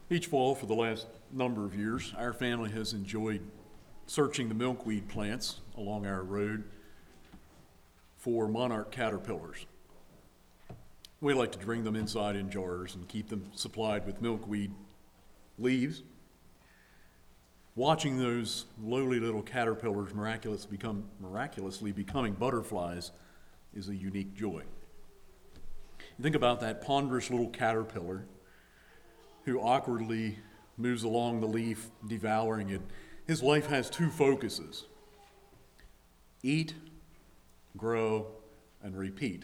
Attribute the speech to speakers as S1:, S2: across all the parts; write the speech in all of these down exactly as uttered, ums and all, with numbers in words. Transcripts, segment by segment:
S1: Each fall for the last number of years, our family has enjoyed searching the milkweed plants along our road for monarch caterpillars. We like to bring them inside in jars and keep them supplied with milkweed leaves. Watching those lowly little caterpillars miraculous become, miraculously becoming butterflies is a unique joy. You think about that ponderous little caterpillar who awkwardly moves along the leaf, devouring it. His life has two focuses: eat, grow, and repeat.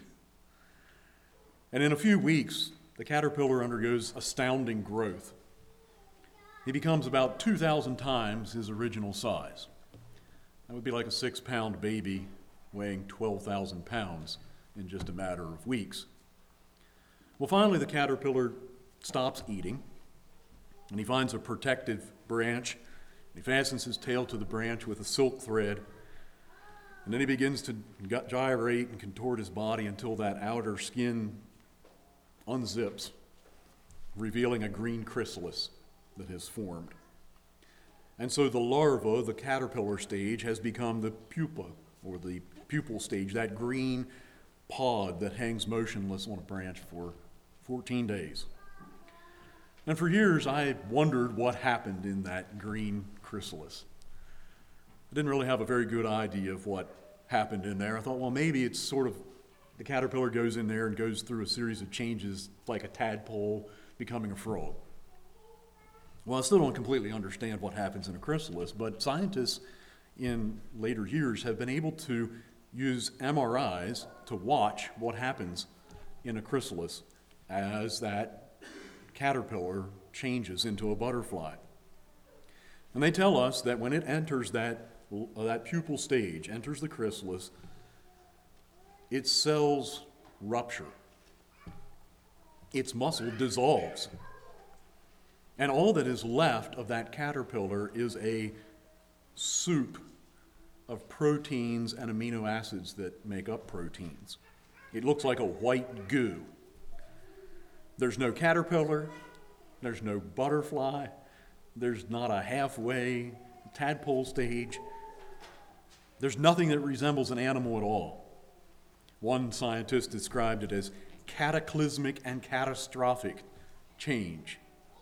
S1: And in a few weeks, the caterpillar undergoes astounding growth. He becomes about two thousand times his original size. That would be like a six-pound baby weighing twelve thousand pounds in just a matter of weeks. Well, finally, the caterpillar stops eating, and he finds a protective branch. He fastens his tail to the branch with a silk thread, and then he begins to gyrate and contort his body until that outer skin unzips, revealing a green chrysalis that has formed. And so the larva, the caterpillar stage, has become the pupa, or the pupal stage, that green pod that hangs motionless on a branch for fourteen days. And for years, I wondered what happened in that green chrysalis. I didn't really have a very good idea of what happened in there. I thought, well, maybe it's sort of the caterpillar goes in there and goes through a series of changes like a tadpole becoming a frog. Well, I still don't completely understand what happens in a chrysalis, but scientists in later years have been able to use M R Is to watch what happens in a chrysalis as that caterpillar changes into a butterfly. And they tell us that when it enters that, that pupal stage, enters the chrysalis, its cells rupture. Its muscle dissolves. And all that is left of that caterpillar is a soup of proteins and amino acids that make up proteins. It looks like a white goo. There's no caterpillar, there's no butterfly, there's not a halfway tadpole stage. There's nothing that resembles an animal at all. One scientist described it as cataclysmic and catastrophic change.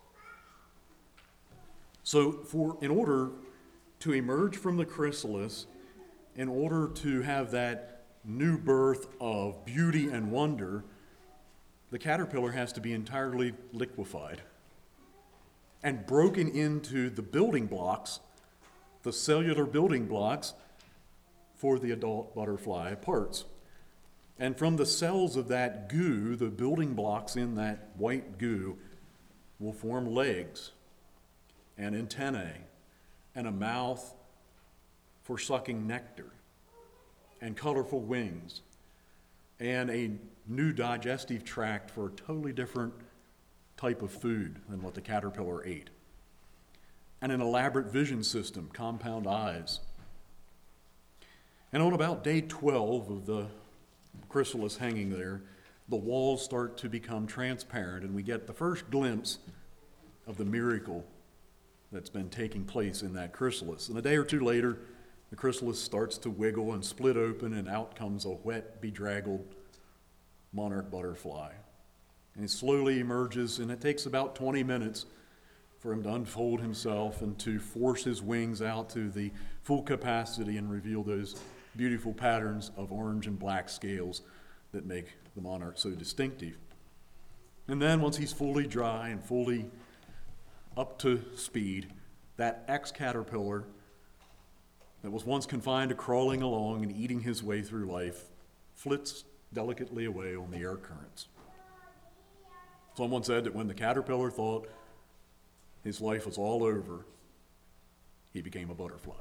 S1: So for in order to emerge from the chrysalis, in order to have that new birth of beauty and wonder, the caterpillar has to be entirely liquefied and broken into the building blocks, the cellular building blocks for the adult butterfly parts. And from the cells of that goo, the building blocks in that white goo will form legs and antennae and a mouth for sucking nectar and colorful wings and a new digestive tract for a totally different type of food than what the caterpillar ate, and an elaborate vision system, compound eyes. And on about day twelve of the chrysalis hanging there, the walls start to become transparent, and we get the first glimpse of the miracle that's been taking place in that chrysalis. And a day or two later, the chrysalis starts to wiggle and split open, and out comes a wet, bedraggled monarch butterfly. And he slowly emerges, and it takes about twenty minutes for him to unfold himself and to force his wings out to the full capacity and reveal those beautiful patterns of orange and black scales that make the monarch so distinctive. And then once he's fully dry and fully up to speed, that ex-caterpillar that was once confined to crawling along and eating his way through life flits delicately away on the air currents. Someone said that when the caterpillar thought his life was all over, he became a butterfly.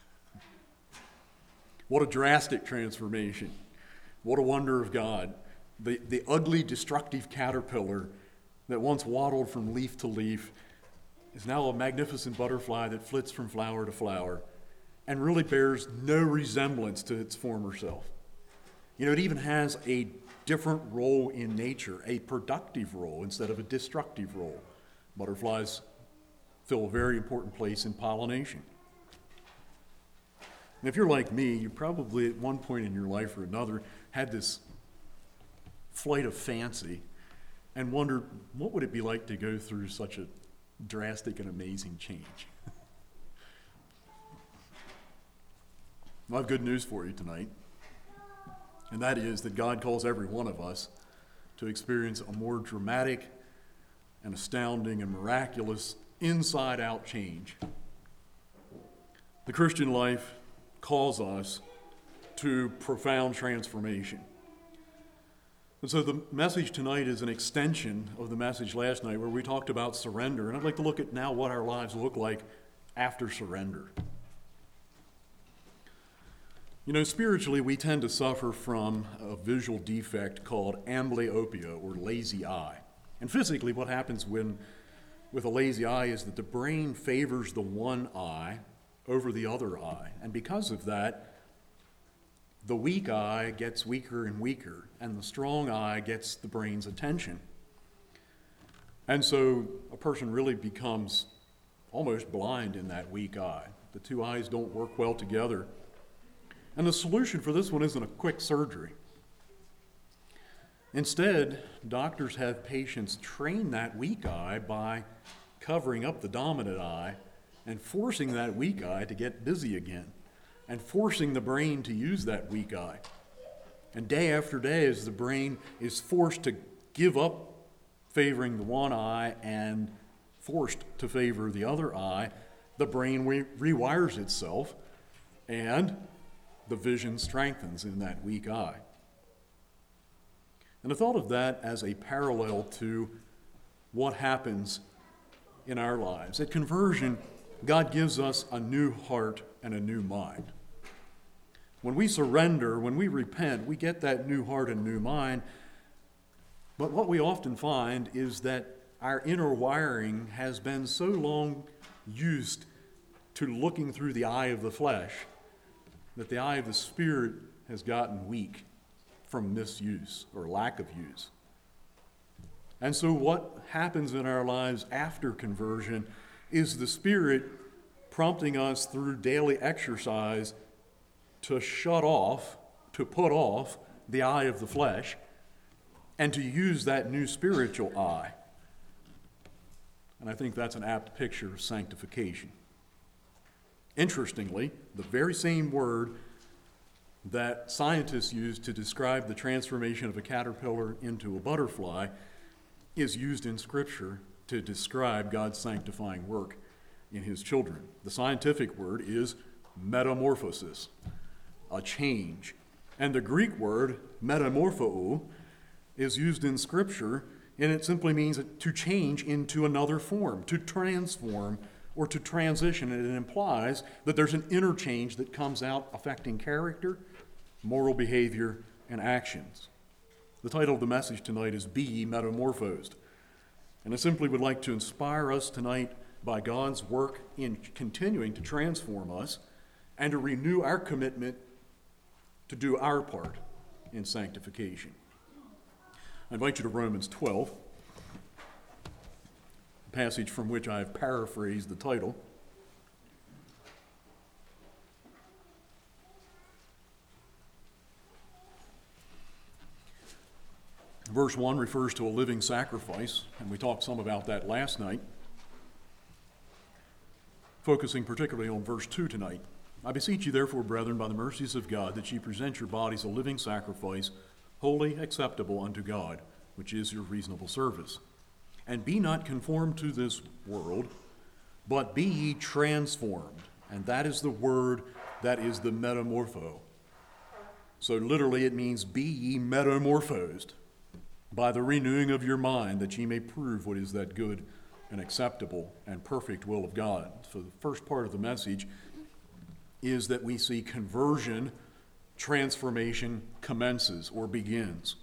S1: What a drastic transformation. What a wonder of God. The, the ugly, destructive caterpillar that once waddled from leaf to leaf is now a magnificent butterfly that flits from flower to flower and really bears no resemblance to its former self. You know, it even has a different role in nature, a productive role instead of a destructive role. Butterflies fill a very important place in pollination. And if you're like me, you probably at one point in your life or another had this flight of fancy and wondered, what would it be like to go through such a drastic and amazing change? I have good news for you tonight, and that is that God calls every one of us to experience a more dramatic and astounding and miraculous inside-out change. The Christian life calls us to profound transformation. And so the message tonight is an extension of the message last night where we talked about surrender, and I'd like to look at now what our lives look like after surrender. You know, spiritually, we tend to suffer from a visual defect called amblyopia, or lazy eye. And physically, what happens when with a lazy eye is that the brain favors the one eye over the other eye. And because of that, the weak eye gets weaker and weaker, and the strong eye gets the brain's attention. And so a person really becomes almost blind in that weak eye. The two eyes don't work well together. And the solution for this one isn't a quick surgery. Instead, doctors have patients train that weak eye by covering up the dominant eye and forcing that weak eye to get busy again, and forcing the brain to use that weak eye. And day after day, as the brain is forced to give up favoring the one eye and forced to favor the other eye, the brain re- rewires itself, and the vision strengthens in that weak eye. And I thought of that as a parallel to what happens in our lives. At conversion, God gives us a new heart and a new mind. When we surrender, when we repent, we get that new heart and new mind. But what we often find is that our inner wiring has been so long used to looking through the eye of the flesh that the eye of the Spirit has gotten weak from misuse or lack of use. And so what happens in our lives after conversion is the Spirit prompting us through daily exercise to shut off, to put off the eye of the flesh, and to use that new spiritual eye. And I think that's an apt picture of sanctification. Interestingly, the very same word that scientists use to describe the transformation of a caterpillar into a butterfly is used in Scripture to describe God's sanctifying work in His children. The scientific word is metamorphosis, a change. And the Greek word metamorpho is used in Scripture, and it simply means to change into another form, to transform or to transition. And it implies that there's an interchange that comes out affecting character, moral behavior, and actions. The title of the message tonight is Be Ye Metamorphosed. And I simply would like to inspire us tonight by God's work in continuing to transform us and to renew our commitment to do our part in sanctification. I invite you to Romans twelve, a passage from which I have paraphrased the title. Verse one refers to a living sacrifice, and we talked some about that last night, focusing particularly on verse two tonight. I beseech you, therefore, brethren, by the mercies of God, that ye present your bodies a living sacrifice, holy, acceptable unto God, which is your reasonable service. And be not conformed to this world, but be ye transformed. And that is the word that is the metamorpho. So literally it means be ye metamorphosed by the renewing of your mind, that ye may prove what is that good and acceptable and perfect will of God. So the first part of the message is that we see conversion, transformation commences or begins.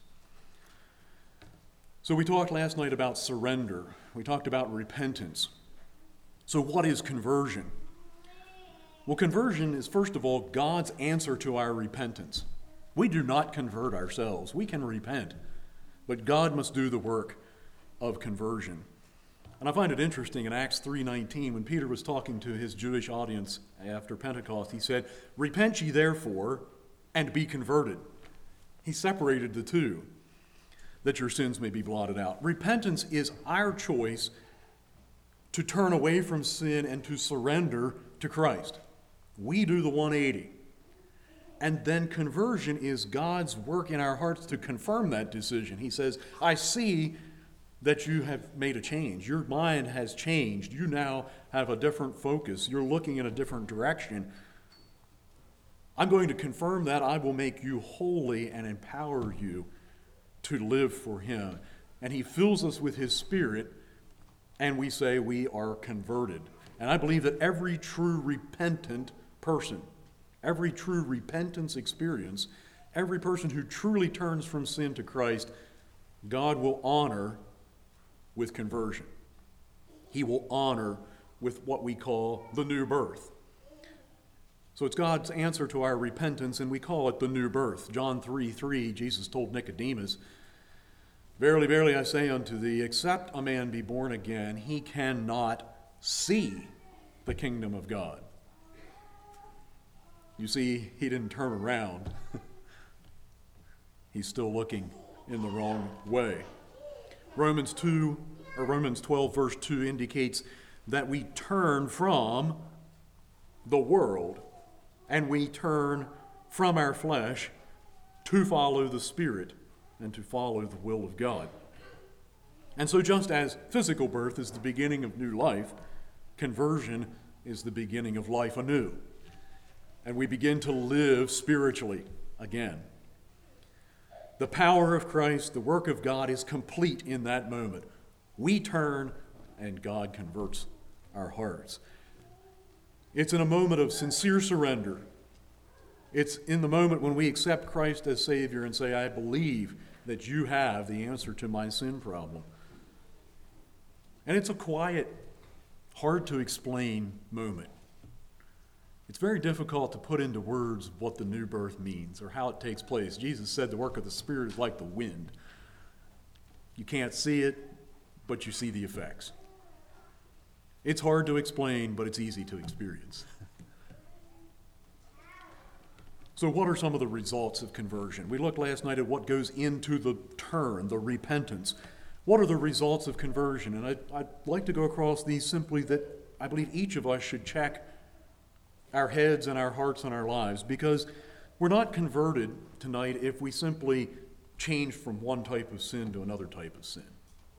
S1: So we talked last night about surrender. We talked about repentance. So what is conversion? Well, conversion is, first of all, God's answer to our repentance. We do not convert ourselves. We can repent, but God must do the work of conversion. And I find it interesting in Acts three nineteen, when Peter was talking to his Jewish audience after Pentecost, he said, "Repent ye therefore, and be converted." He separated the two, that your sins may be blotted out. Repentance is our choice to turn away from sin and to surrender to Christ. We do the one eighty. And then conversion is God's work in our hearts to confirm that decision. He says, I see that you have made a change. Your mind has changed. You now have a different focus. You're looking in a different direction. I'm going to confirm that. I will make you holy and empower you to live for him. And he fills us with his Spirit, and we say we are converted. And I believe that every true repentant person, every true repentance experience, every person who truly turns from sin to Christ, God will honor with conversion. He will honor with what we call the new birth. So it's God's answer to our repentance, and we call it the new birth. John three three, Jesus told Nicodemus, "Verily, verily, I say unto thee, except a man be born again, he cannot see the kingdom of God." You see, he didn't turn around. He's still looking in the wrong way. Romans two, or Romans twelve, verse two indicates that we turn from the world and we turn from our flesh to follow the Spirit and to follow the will of God. And so just as physical birth is the beginning of new life, conversion is the beginning of life anew. And we begin to live spiritually again. The power of Christ, the work of God is complete in that moment. We turn and God converts our hearts. It's in a moment of sincere surrender. It's in the moment when we accept Christ as Savior and say, I believe that you have the answer to my sin problem. And it's a quiet, hard to explain moment. It's very difficult to put into words what the new birth means or how it takes place. Jesus said the work of the Spirit is like the wind. You can't see it, but you see the effects. It's hard to explain, but it's easy to experience. So what are some of the results of conversion? We looked last night at what goes into the turn, the repentance. What are the results of conversion? And I'd, I'd like to go across these simply that I believe each of us should check our heads and our hearts and our lives, because we're not converted tonight if we simply change from one type of sin to another type of sin.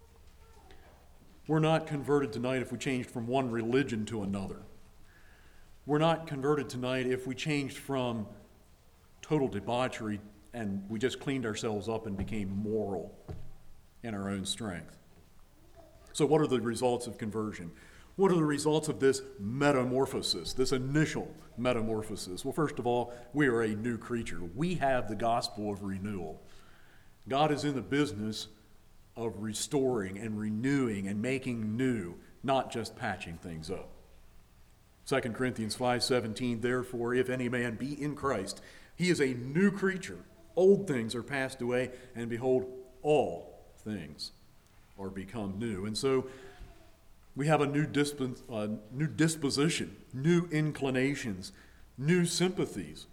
S1: We're not converted tonight if we changed from one religion to another. We're not converted tonight if we changed from total debauchery and we just cleaned ourselves up and became moral in our own strength. So what are the results of conversion? What are the results of this metamorphosis, this initial metamorphosis? Well, first of all, we are a new creature. We have the gospel of renewal. God is in the business of restoring and renewing and making new, not just patching things up. Second Corinthians five seventeen, therefore, if any man be in Christ, he is a new creature. Old things are passed away, and behold, all things are become new. And so we have a new, disp- uh, new disposition, new inclinations, new sympathies,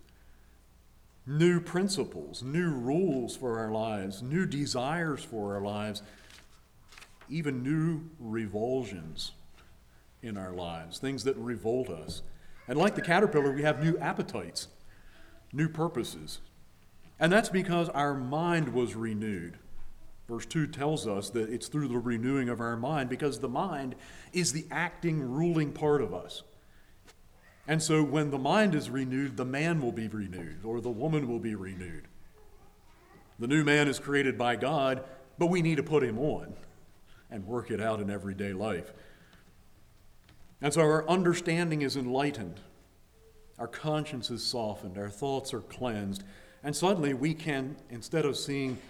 S1: new principles, new rules for our lives, new desires for our lives, even new revulsions in our lives, things that revolt us. And like the caterpillar, we have new appetites, new purposes. And that's because our mind was renewed. Verse two tells us that it's through the renewing of our mind, because the mind is the acting, ruling part of us. And so when the mind is renewed, the man will be renewed, or the woman will be renewed. The new man is created by God, but we need to put him on and work it out in everyday life. And so our understanding is enlightened, our conscience is softened, our thoughts are cleansed, and suddenly we can, instead of seeing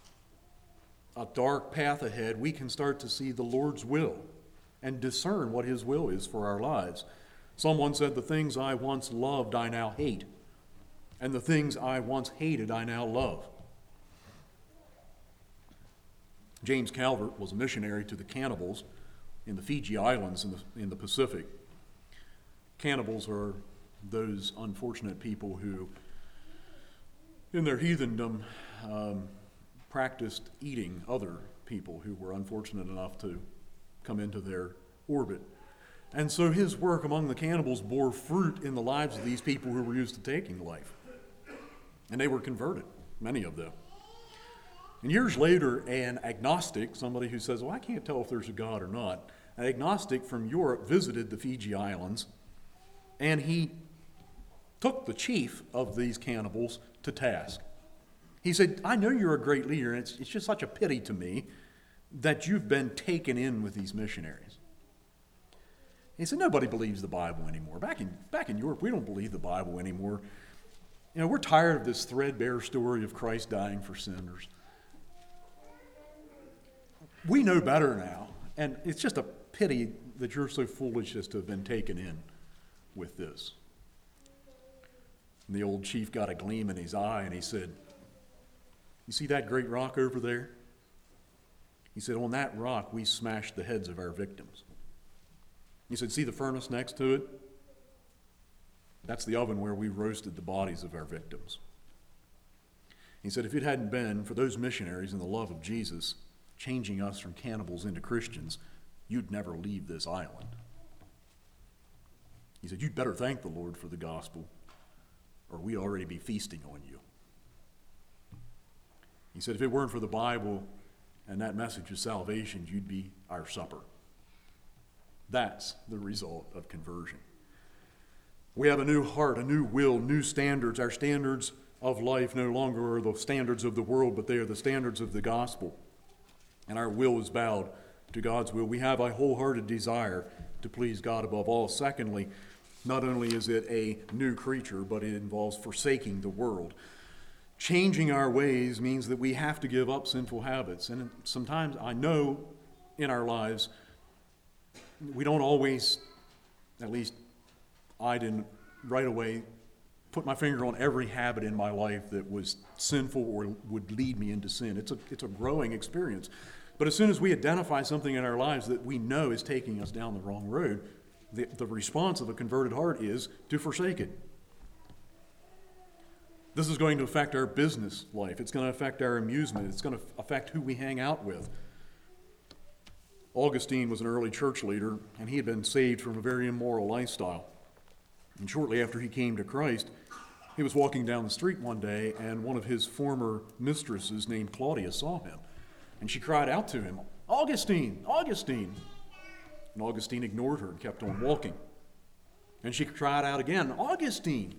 S1: a dark path ahead, we can start to see the Lord's will and discern what his will is for our lives. Someone said, the things I once loved I now hate, and the things I once hated I now love. James Calvert was a missionary to the cannibals in the Fiji Islands in the, in the Pacific. Cannibals are those unfortunate people who, in their heathendom, um, practiced eating other people who were unfortunate enough to come into their orbit. And so his work among the cannibals bore fruit in the lives of these people who were used to taking life. And they were converted, many of them. And years later, an agnostic, somebody who says, well, I can't tell if there's a God or not, an agnostic from Europe visited the Fiji Islands, and he took the chief of these cannibals to task. He said, I know you're a great leader, and it's, it's just such a pity to me that you've been taken in with these missionaries. He said, nobody believes the Bible anymore. Back in, back in Europe, we don't believe the Bible anymore. You know, we're tired of this threadbare story of Christ dying for sinners. We know better now, and it's just a pity that you're so foolish as to have been taken in with this. And the old chief got a gleam in his eye, and he said, you see that great rock over there? He said, on that rock we smashed the heads of our victims. He said, see the furnace next to it? That's the oven where we roasted the bodies of our victims. He said, if it hadn't been for those missionaries and the love of Jesus changing us from cannibals into Christians, you'd never leave this island. He said, you'd better thank the Lord for the gospel, or we'd already be feasting on you. He said, if it weren't for the Bible and that message of salvation, you'd be our supper. That's the result of conversion. We have a new heart, a new will, new standards. Our standards of life no longer are the standards of the world, but they are the standards of the gospel. And our will is bowed to God's will. We have a wholehearted desire to please God above all. Secondly, not only is it a new creature, but it involves forsaking the world. Changing our ways means that we have to give up sinful habits. And sometimes I know in our lives, we don't always, at least I didn't right away, put my finger on every habit in my life that was sinful or would lead me into sin. It's a, it's a growing experience. But as soon as we identify something in our lives that we know is taking us down the wrong road, the, the response of a converted heart is to forsake it. This is going to affect our business life. It's going to affect our amusement. It's going to affect who we hang out with. Augustine was an early church leader, and he had been saved from a very immoral lifestyle. And shortly after he came to Christ, he was walking down the street one day, and one of his former mistresses named Claudia saw him. And she cried out to him, Augustine, Augustine. And Augustine ignored her and kept on walking. And she cried out again, Augustine.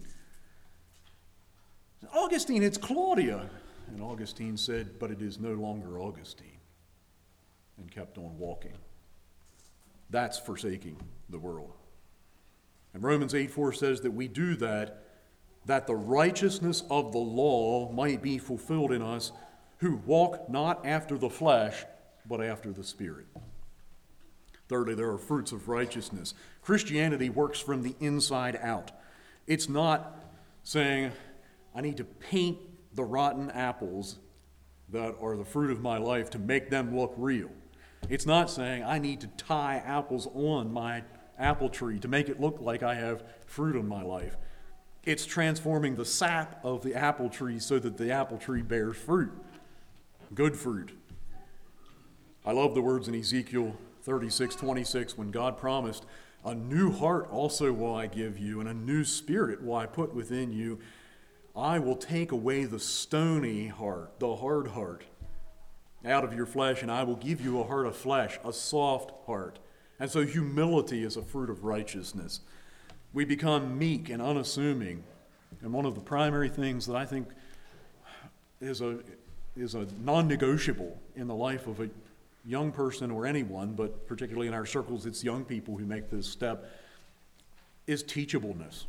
S1: Augustine, it's Claudia. And Augustine said, but it is no longer Augustine. And kept on walking. That's forsaking the world. And Romans eight four says that we do that, that the righteousness of the law might be fulfilled in us, who walk not after the flesh, but after the Spirit. Thirdly, there are fruits of righteousness. Christianity works from the inside out. It's not saying, I need to paint the rotten apples that are the fruit of my life to make them look real. It's not saying, I need to tie apples on my apple tree to make it look like I have fruit in my life. It's transforming the sap of the apple tree so that the apple tree bears fruit, good fruit. I love the words in Ezekiel thirty-six twenty-six when God promised, a new heart also will I give you, and a new spirit will I put within you. I will take away the stony heart, the hard heart, out of your flesh, and I will give you a heart of flesh, a soft heart. And so humility is a fruit of righteousness. We become meek and unassuming. And one of the primary things that I think is a, is a non-negotiable in the life of a young person or anyone, but particularly in our circles, it's young people who make this step, is teachableness.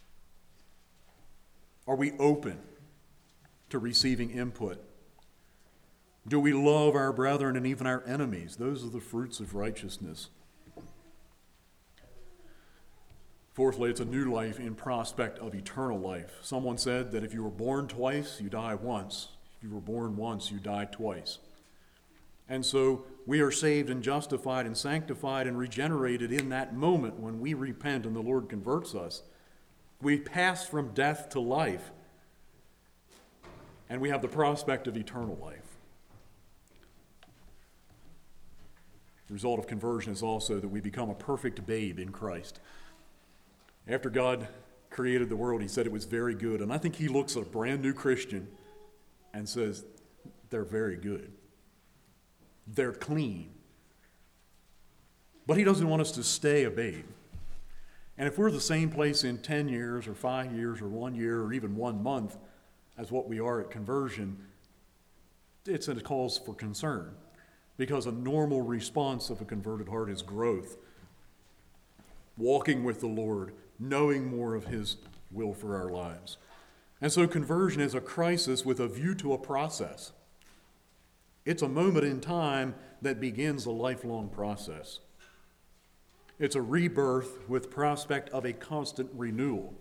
S1: Are we open to receiving input? Do we love our brethren and even our enemies? Those are the fruits of righteousness. Fourthly, it's a new life in prospect of eternal life. Someone said that if you were born twice, you die once. If you were born once, you die twice. And so we are saved and justified and sanctified and regenerated in that moment when we repent and the Lord converts us. We pass from death to life, and we have the prospect of eternal life. The result of conversion is also that we become a perfect babe in Christ. After God created the world, he said it was very good. And I think he looks at a brand new Christian and says, they're very good. They're clean. But he doesn't want us to stay a babe. And if we're the same place in ten years or five years or one year or even one month as what we are at conversion, it's a cause for concern. Because a normal response of a converted heart is growth. Walking with the Lord, knowing more of his will for our lives. And so conversion is a crisis with a view to a process. It's a moment in time that begins a lifelong process. It's a rebirth with prospect of a constant renewal.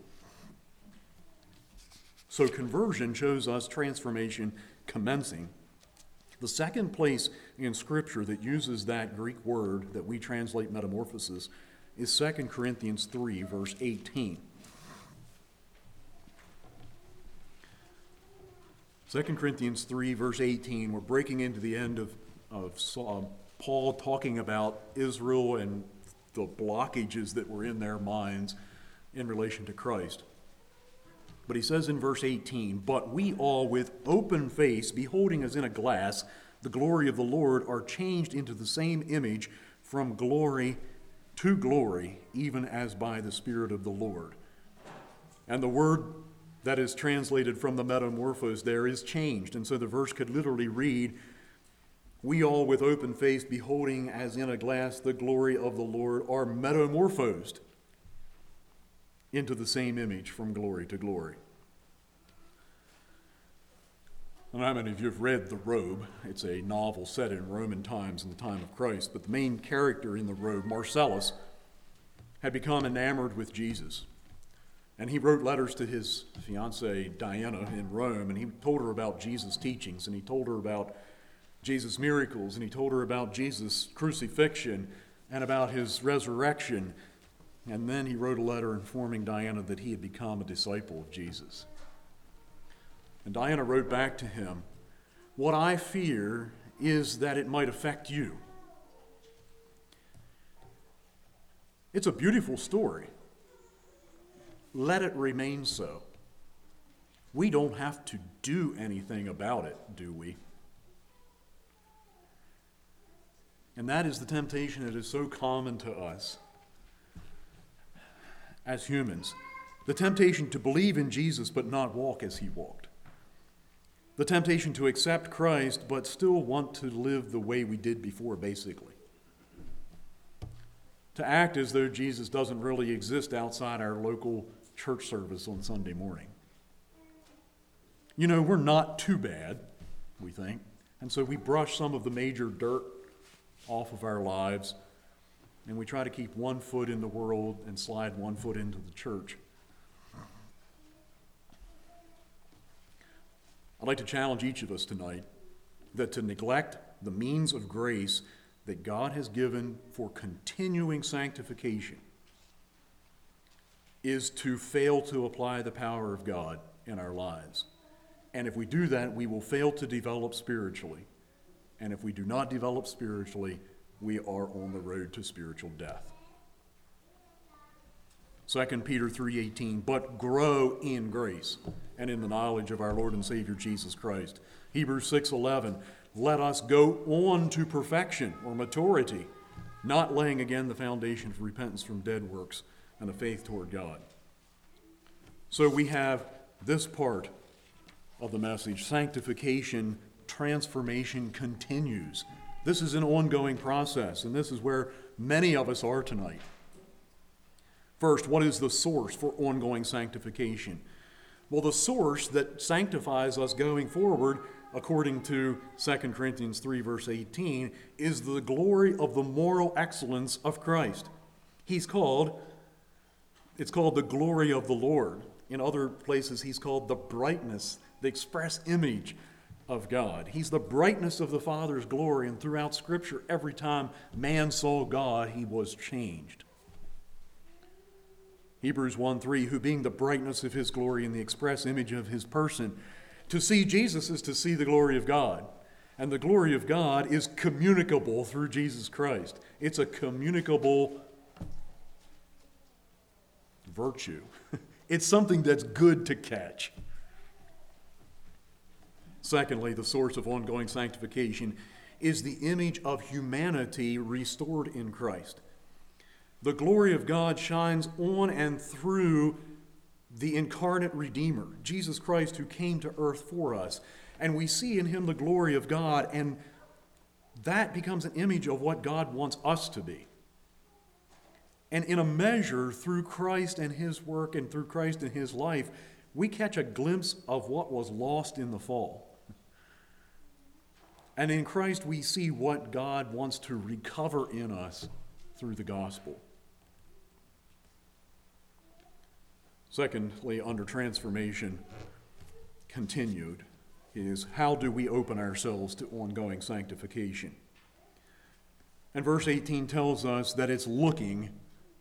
S1: So conversion shows us transformation commencing. The second place in Scripture that uses that Greek word that we translate metamorphosis is Second Corinthians three, verse eighteen. Second Corinthians three, verse eighteen, we're breaking into the end of, of uh, Paul talking about Israel and the blockages that were in their minds in relation to Christ. But he says in verse eighteen, "But we all with open face, beholding as in a glass the glory of the Lord, are changed into the same image from glory to glory, even as by the Spirit of the Lord." And the word that is translated from the metamorphos there is changed. And so the verse could literally read, "We all with open face, beholding as in a glass the glory of the Lord, are metamorphosed into the same image from glory to glory." I don't know how many of you have read The Robe. It's a novel set in Roman times in the time of Christ. But the main character in The Robe, Marcellus, had become enamored with Jesus. And he wrote letters to his fiancée Diana in Rome, and he told her about Jesus' teachings, and he told her about Jesus' miracles, and he told her about Jesus' crucifixion and about his resurrection. And then he wrote a letter informing Diana that he had become a disciple of Jesus. And Diana wrote back to him, "What I fear is that it might affect you." It's a beautiful story. Let it remain so. We don't have to do anything about it, do we? And that is the temptation that is so common to us as humans. The temptation to believe in Jesus but not walk as he walked. The temptation to accept Christ but still want to live the way we did before, basically. To act as though Jesus doesn't really exist outside our local church service on Sunday morning. You know, we're not too bad, we think, and so we brush some of the major dirt off of our lives, and we try to keep one foot in the world and slide one foot into the church. I'd like to challenge each of us tonight that to neglect the means of grace that God has given for continuing sanctification is to fail to apply the power of God in our lives. And if we do that, we will fail to develop spiritually. And if we do not develop spiritually, we are on the road to spiritual death. Second Peter three eighteen, "But grow in grace and in the knowledge of our Lord and Savior Jesus Christ." Hebrews six eleven, "Let us go on to perfection," or maturity, not laying again the foundation of repentance from dead works and a faith toward God. So we have this part of the message. Sanctification, transformation continues. This is an ongoing process, and this is where many of us are tonight. First, what is the source for ongoing sanctification? Well, the source that sanctifies us going forward, according to Second Corinthians three, verse eighteen, is the glory of the moral excellence of Christ. He's called, it's called the glory of the Lord. In other places, he's called the brightness, the express image of God. He's the brightness of the Father's glory, and throughout Scripture, every time man saw God, he was changed. Hebrews one three, who being the brightness of his glory and the express image of his person. To see Jesus is to see the glory of God. And the glory of God is communicable through Jesus Christ. It's a communicable virtue. It's something that's good to catch. Secondly, the source of ongoing sanctification is the image of humanity restored in Christ. The glory of God shines on and through the incarnate Redeemer, Jesus Christ, who came to earth for us. And we see in him the glory of God, and that becomes an image of what God wants us to be. And in a measure, through Christ and his work and through Christ and his life, we catch a glimpse of what was lost in the fall. And in Christ, we see what God wants to recover in us through the gospel. Secondly, under transformation continued, is how do we open ourselves to ongoing sanctification? And verse eighteen tells us that it's looking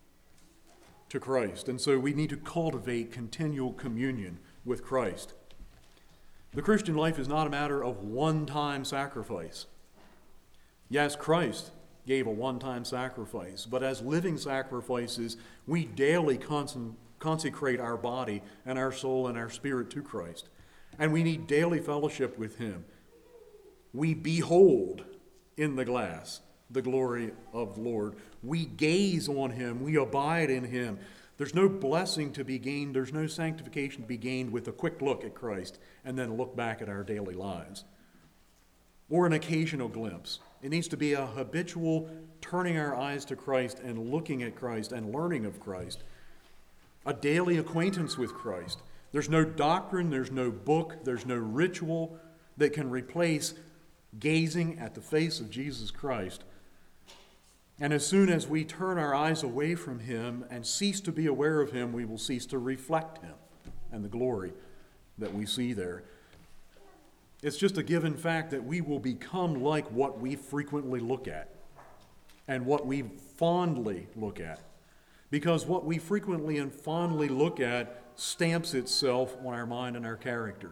S1: to Christ. And so we need to cultivate continual communion with Christ. The Christian life is not a matter of one-time sacrifice. Yes, Christ gave a one-time sacrifice, but as living sacrifices, we daily cons- consecrate our body and our soul and our spirit to Christ. And we need daily fellowship with him. We behold in the glass the glory of the Lord. We gaze on him. We abide in him. There's no blessing to be gained. There's no sanctification to be gained with a quick look at Christ and then look back at our daily lives. Or an occasional glimpse. It needs to be a habitual turning our eyes to Christ and looking at Christ and learning of Christ. A daily acquaintance with Christ. There's no doctrine, there's no book, there's no ritual that can replace gazing at the face of Jesus Christ. And as soon as we turn our eyes away from him and cease to be aware of him, we will cease to reflect him and the glory that we see there. It's just a given fact that we will become like what we frequently look at and what we fondly look at. Because what we frequently and fondly look at stamps itself on our mind and our character.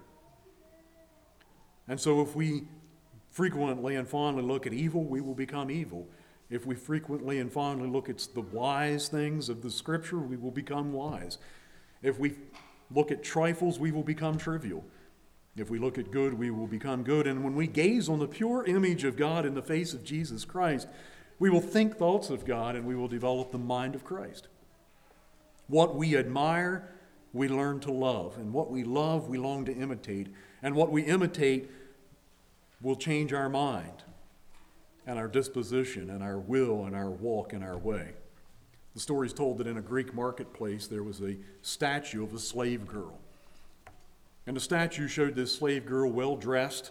S1: And so if we frequently and fondly look at evil, we will become evil. If we frequently and fondly look at the wise things of the Scripture, we will become wise. If we look at trifles, we will become trivial. If we look at good, we will become good. And when we gaze on the pure image of God in the face of Jesus Christ, we will think thoughts of God and we will develop the mind of Christ. What we admire, we learn to love. And what we love, we long to imitate. And what we imitate will change our mind and our disposition and our will and our walk and our way. The story is told that in a Greek marketplace there was a statue of a slave girl. And the statue showed this slave girl well dressed,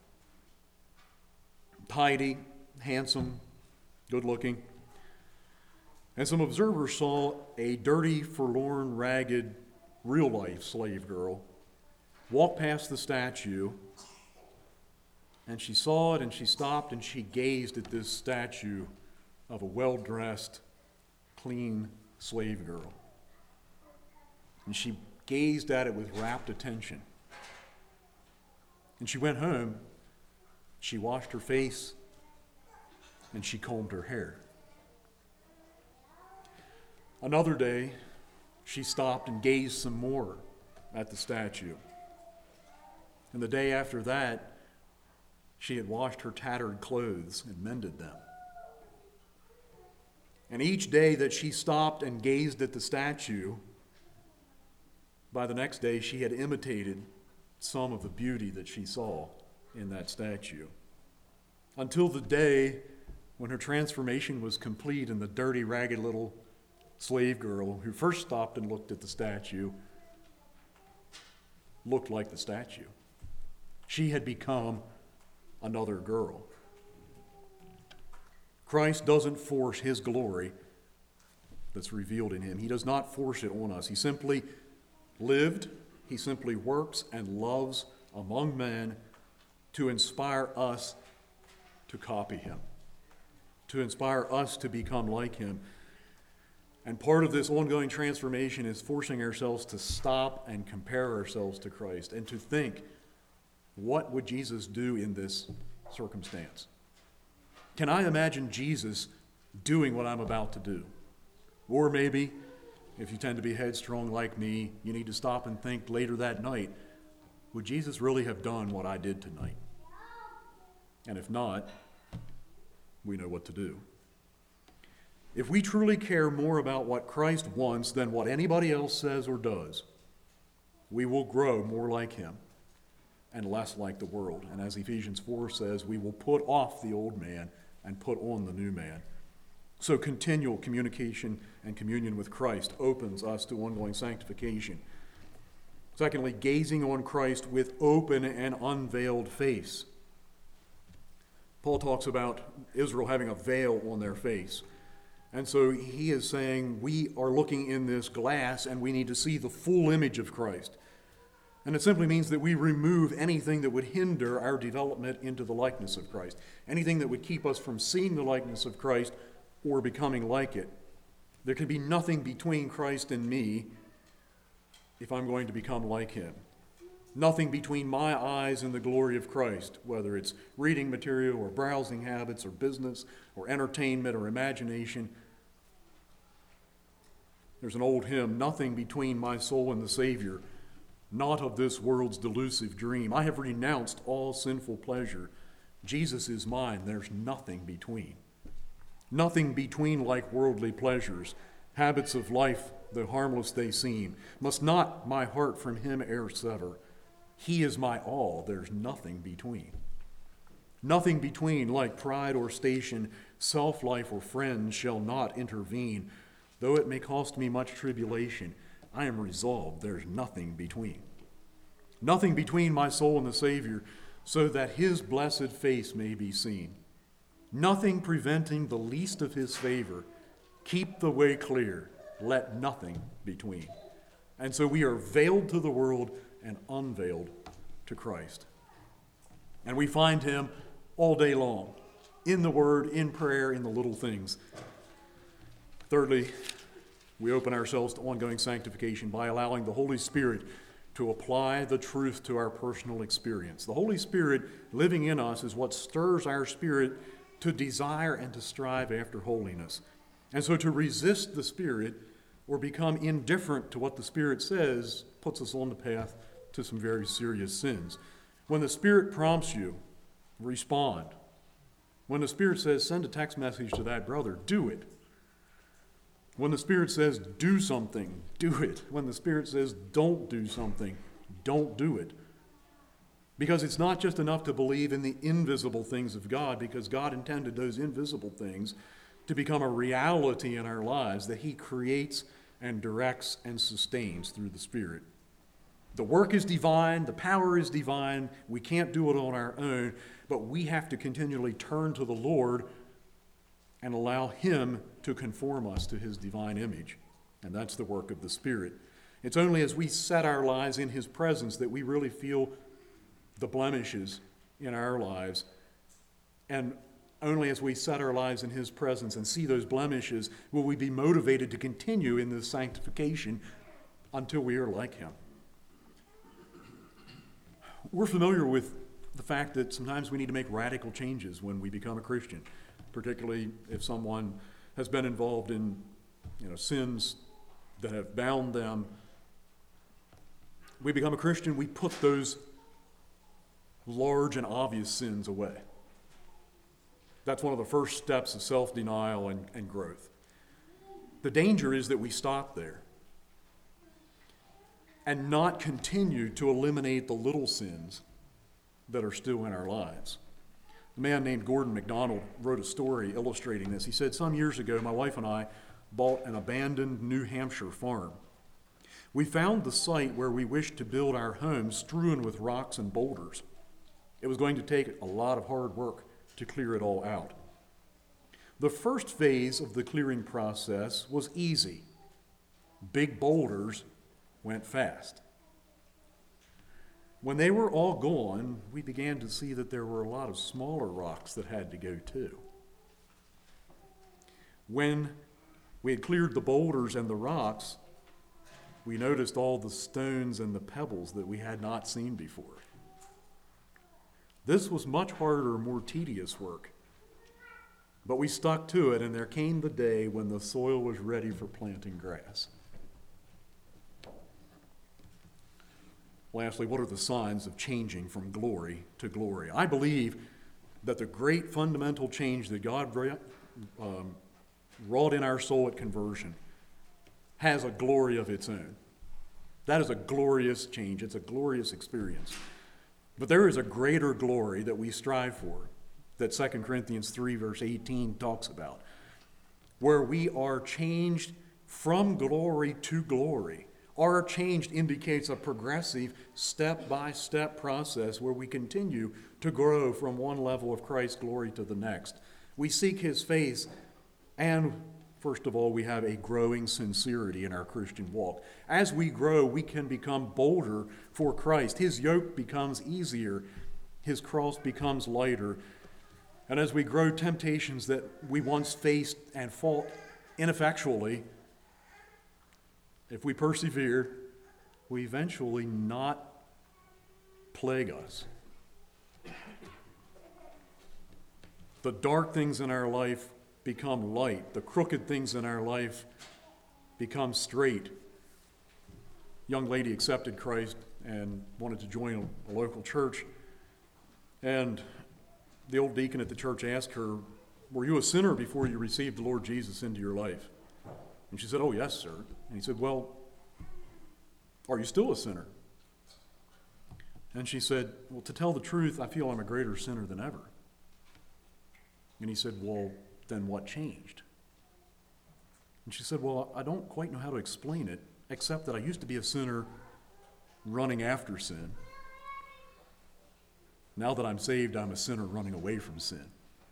S1: tidy, handsome, good looking. And some observers saw a dirty, forlorn, ragged, real-life slave girl walk past the statue, and she saw it and she stopped and she gazed at this statue of a well-dressed, clean slave girl. And she gazed at it with rapt attention. And she went home, she washed her face, and she combed her hair. Another day, she stopped and gazed some more at the statue. And the day after that, she had washed her tattered clothes and mended them. And each day that she stopped and gazed at the statue, by the next day she had imitated some of the beauty that she saw in that statue. Until the day when her transformation was complete and the dirty, ragged little slave girl who first stopped and looked at the statue looked like the statue. She had become another girl. Christ doesn't force his glory that's revealed in him. He does not force it on us. He simply lived, he simply works and loves among men to inspire us to copy him, to inspire us to become like him. And part of this ongoing transformation is forcing ourselves to stop and compare ourselves to Christ and to think, what would Jesus do in this circumstance? Can I imagine Jesus doing what I'm about to do? Or maybe, if you tend to be headstrong like me, you need to stop and think later that night, would Jesus really have done what I did tonight? And if not, we know what to do. If we truly care more about what Christ wants than what anybody else says or does, we will grow more like him and less like the world. And as Ephesians four says, we will put off the old man and put on the new man. So continual communication and communion with Christ opens us to ongoing sanctification. Secondly, gazing on Christ with open and unveiled face. Paul talks about Israel having a veil on their face. And so he is saying we are looking in this glass and we need to see the full image of Christ. And it simply means that we remove anything that would hinder our development into the likeness of Christ, anything that would keep us from seeing the likeness of Christ or becoming like it. There can be nothing between Christ and me if I'm going to become like him. Nothing between my eyes and the glory of Christ, whether it's reading material or browsing habits or business or entertainment or imagination. There's an old hymn, nothing between my soul and the Savior, not of this world's delusive dream. I have renounced all sinful pleasure. Jesus is mine. There's nothing between. Nothing between like worldly pleasures, habits of life, though harmless they seem. Must not my heart from him e'er sever. He is my all. There's nothing between. Nothing between like pride or station, self-life or friends shall not intervene. Though it may cost me much tribulation, I am resolved there's nothing between. Nothing between my soul and the Savior, so that his blessed face may be seen. Nothing preventing the least of his favor. Keep the way clear, let nothing between. And so we are veiled to the world and unveiled to Christ. And we find him all day long, in the Word, in prayer, in the little things. Thirdly, we open ourselves to ongoing sanctification by allowing the Holy Spirit to apply the truth to our personal experience. The Holy Spirit living in us is what stirs our spirit to desire and to strive after holiness. And so to resist the Spirit or become indifferent to what the Spirit says puts us on the path to some very serious sins. When the Spirit prompts you, respond. When the Spirit says, send a text message to that brother, do it. When the Spirit says, do something, do it. When the Spirit says, don't do something, don't do it. Because it's not just enough to believe in the invisible things of God, because God intended those invisible things to become a reality in our lives that he creates and directs and sustains through the Spirit. The work is divine, the power is divine, we can't do it on our own, but we have to continually turn to the Lord and allow him to conform us to his divine image. And that's the work of the Spirit. It's only as we set our lives in his presence that we really feel the blemishes in our lives. And only as we set our lives in his presence and see those blemishes will we be motivated to continue in this sanctification until we are like him. We're familiar with the fact that sometimes we need to make radical changes when we become a Christian, particularly if someone has been involved in, you know, sins that have bound them. We become a Christian, we put those large and obvious sins away. That's one of the first steps of self-denial and, and growth. The danger is that we stop there and not continue to eliminate the little sins that are still in our lives. A man named Gordon MacDonald wrote a story illustrating this. He said, some years ago, my wife and I bought an abandoned New Hampshire farm. We found the site where we wished to build our home strewn with rocks and boulders. It was going to take a lot of hard work to clear it all out. The first phase of the clearing process was easy. Big boulders went fast. When they were all gone, we began to see that there were a lot of smaller rocks that had to go too. When we had cleared the boulders and the rocks, we noticed all the stones and the pebbles that we had not seen before. This was much harder, more tedious work. But we stuck to it, and there came the day when the soil was ready for planting grass. Lastly, what are the signs of changing from glory to glory? I believe that the great fundamental change that God um, wrought in our soul at conversion has a glory of its own. That is a glorious change. It's a glorious experience. But there is a greater glory that we strive for, that Second Corinthians three verse eighteen talks about, where we are changed from glory to glory. Our change indicates a progressive, step-by-step process where we continue to grow from one level of Christ's glory to the next. We seek his face, and first of all, we have a growing sincerity in our Christian walk. As we grow, we can become bolder for Christ. His yoke becomes easier. His cross becomes lighter. And as we grow, temptations that we once faced and fought ineffectually, if we persevere, will eventually not plague us. The dark things in our life become light. The crooked things in our life become straight. A young lady accepted Christ and wanted to join a local church. And the old deacon at the church asked her, "Were you a sinner before you received the Lord Jesus into your life?" And she said, "Oh, yes, sir." And he said, "Well, are you still a sinner?" And she said, "Well, to tell the truth, I feel I'm a greater sinner than ever." And he said, "Well, then what changed?" And she said, "Well, I don't quite know how to explain it, except that I used to be a sinner running after sin. Now that I'm saved, I'm a sinner running away from sin."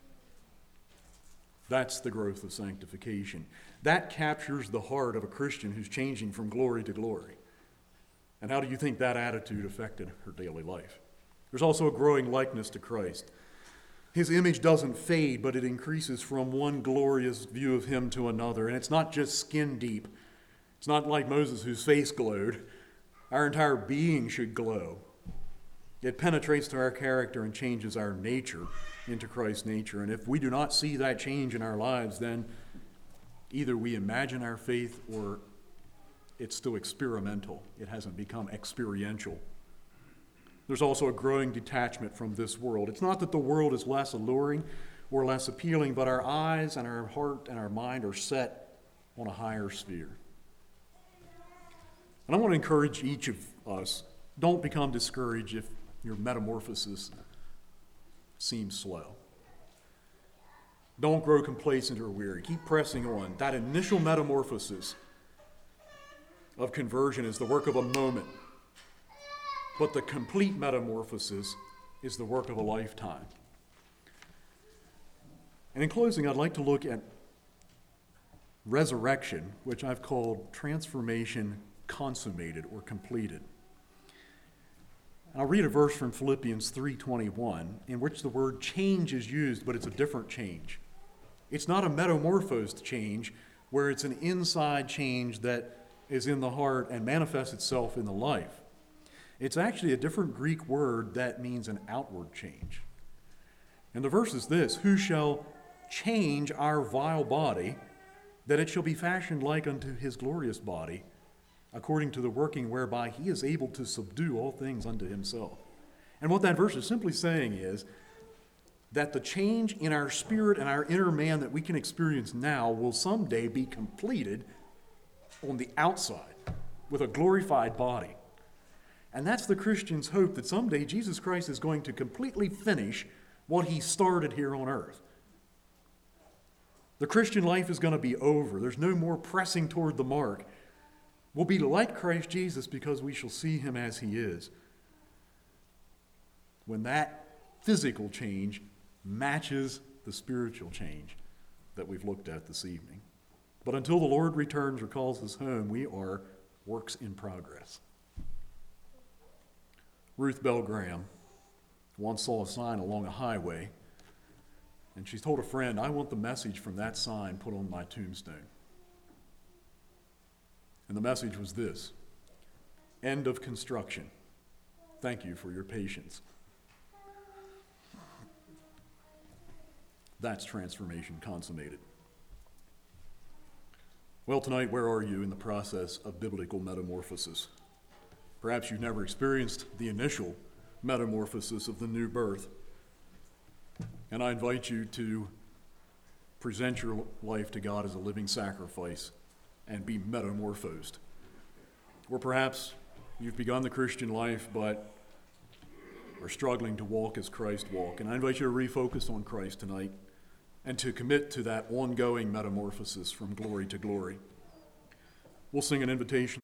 S1: That's the growth of sanctification. That captures the heart of a Christian who's changing from glory to glory. And how do you think that attitude affected her daily life? There's also a growing likeness to Christ. His image doesn't fade, but it increases from one glorious view of him to another. And it's not just skin deep. It's not like Moses whose face glowed. Our entire being should glow. It penetrates to our character and changes our nature into Christ's nature. And if we do not see that change in our lives, then either we imagine our faith or it's still experimental. It hasn't become experiential. There's also a growing detachment from this world. It's not that the world is less alluring or less appealing, but our eyes and our heart and our mind are set on a higher sphere. And I want to encourage each of us, don't become discouraged if your metamorphosis seems slow. Don't grow complacent or weary. Keep pressing on. That initial metamorphosis of conversion is the work of a moment. But the complete metamorphosis is the work of a lifetime. And in closing, I'd like to look at resurrection, which I've called transformation consummated or completed. And I'll read a verse from Philippians three twenty-one, in which the word change is used, but it's a different change. It's not a metamorphosed change where it's an inside change that is in the heart and manifests itself in the life. It's actually a different Greek word that means an outward change. And the verse is this: "Who shall change our vile body, that it shall be fashioned like unto his glorious body, according to the working whereby he is able to subdue all things unto himself." And what that verse is simply saying is that the change in our spirit and our inner man that we can experience now will someday be completed on the outside with a glorified body. And that's the Christian's hope, that someday Jesus Christ is going to completely finish what he started here on earth. The Christian life is going to be over. There's no more pressing toward the mark. We'll be like Christ Jesus because we shall see him as he is. When that physical change matches the spiritual change that we've looked at this evening. But until the Lord returns or calls us home, we are works in progress. Ruth Bell Graham once saw a sign along a highway, and she told a friend, "I want the message from that sign put on my tombstone." And the message was this: "End of construction. Thank you for your patience." That's transformation consummated. Well, tonight, where are you in the process of biblical metamorphosis? Perhaps you've never experienced the initial metamorphosis of the new birth. And I invite you to present your life to God as a living sacrifice and be metamorphosed. Or perhaps you've begun the Christian life but are struggling to walk as Christ walked. And I invite you to refocus on Christ tonight and to commit to that ongoing metamorphosis from glory to glory. We'll sing an invitation.